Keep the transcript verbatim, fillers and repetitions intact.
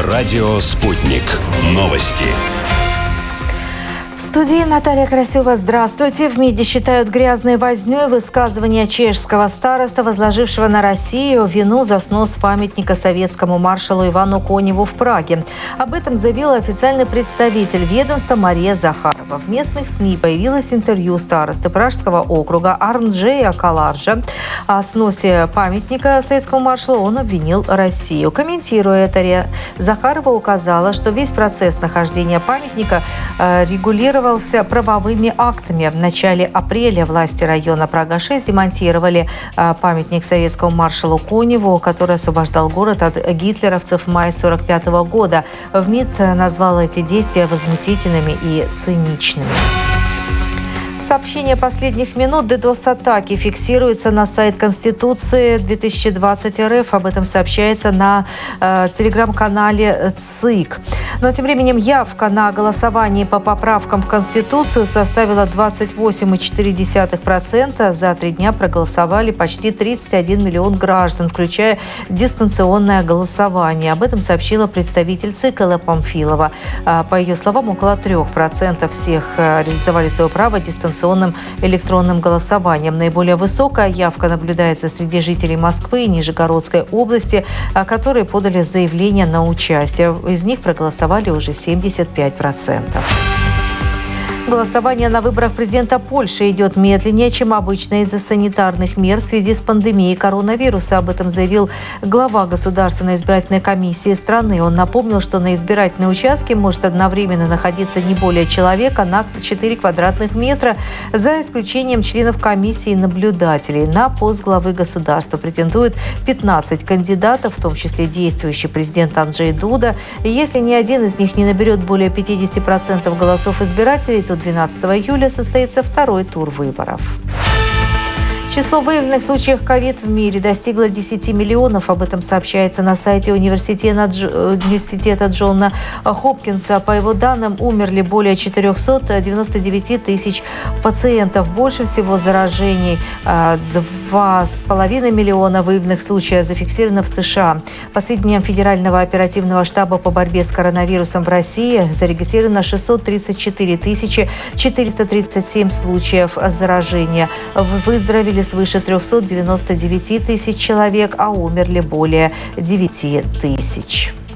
Радио «Спутник». Новости. В студии Наталья Красева. Здравствуйте. В МИДе считают грязной вознёй высказывание чешского староста, возложившего на Россию вину за снос памятника советскому маршалу Ивану Коневу в Праге. Об этом заявила официальный представитель ведомства Мария Захарова. В местных СМИ появилось интервью старосты Пражского округа Арнджея Каларжа. О сносе памятника советскому маршалу он обвинил Россию. Комментируя это, Захарова указала, что весь процесс нахождения памятника э, регулировался правовыми актами. В начале апреля власти района Прага-шесть демонтировали э, памятник советскому маршалу Коневу, который освобождал город от гитлеровцев в мае сорок пятого года. В МИД назвал эти действия возмутительными и циничными. Сообщение последних минут. DDoS-атаки фиксируются на сайт Конституции две тысячи двадцать эр эф. Об этом сообщается на э, телеграм-канале ЦИК. Но тем временем явка на голосование по поправкам в Конституцию составила двадцать восемь целых четыре десятых процента. За три дня проголосовали почти тридцать один миллион граждан, включая дистанционное голосование. Об этом сообщила представитель ЦИК Элла Памфилова. По ее словам, около трех процентов всех реализовали свое право дистанционного электронным голосованием. Наиболее высокая явка наблюдается среди жителей Москвы и Нижегородской области, которые подали заявление на участие. Из них проголосовали уже семьдесят пять процентов. Голосование на выборах президента Польши идет медленнее, чем обычно из-за санитарных мер в связи с пандемией коронавируса. Об этом заявил глава Государственной избирательной комиссии страны. Он напомнил, что на избирательной участке может одновременно находиться не более человека на четыре квадратных метра, за исключением членов комиссии и наблюдателей. На пост главы государства претендуют пятнадцать кандидатов, в том числе действующий президент Анджей Дуда. И если ни один из них не наберет более пятьдесят процентов голосов избирателей, то двенадцатого июля состоится второй тур выборов. Число выявленных случаев ковид в мире достигло десяти миллионов. Об этом сообщается на сайте университета, университета Джона Хопкинса. По его данным, умерли более четырехсот девяноста девяти тысяч пациентов. Больше всего заражений, два с половиной миллиона выявленных случаев, зафиксировано в США. По сведениям Федерального оперативного штаба по борьбе с коронавирусом в России, зарегистрировано шестьсот тридцать четыре тысячи четыреста тридцать семь случаев заражения. Выздоровели свыше трехсот девяноста девяти тысяч человек, а умерли более девяти тысяч.